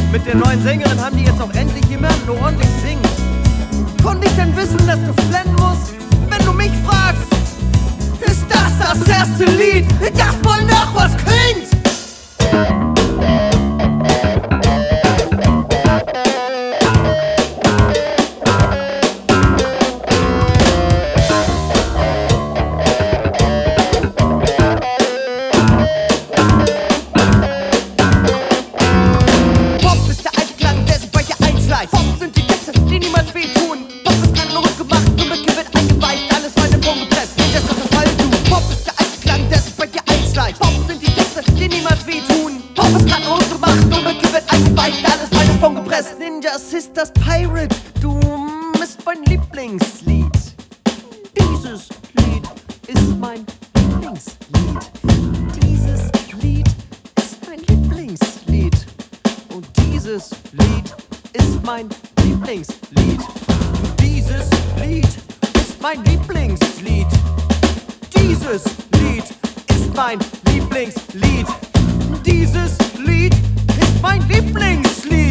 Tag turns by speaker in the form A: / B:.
A: Mit der neuen Sängerin haben die jetzt auch endlich jemanden, der ordentlich singt. Konnte ich denn wissen, dass du flennen musst? Wenn du mich fragst, ist das erste Lied, das wohl nach was klingt? Pop sind die Texte, die niemals wehtun. Pop ist gnadenlos gemacht, nur mit Gewinn eingeweicht. Alles war in den Ton gepresst, das ist der Fall, du. Pop ist der Einklang, der sich bei dir einschleicht. Pop sind die Texte, die niemals wehtun. Pop ist gnadenlos gemacht, nur mit Gewinn eingeweicht. Alles war in den Ton gepresst. Ninja Sisters Pirate, du bist mein Lieblingslied. Dieses Lied ist mein Lieblingslied. Dieses Lied ist mein Lieblingslied. Und dieses Lied ist mein Lieblingslied. Dieses Lied ist mein Lieblingslied. Dieses Lied ist mein Lieblingslied. Dieses Lied ist mein Lieblingslied.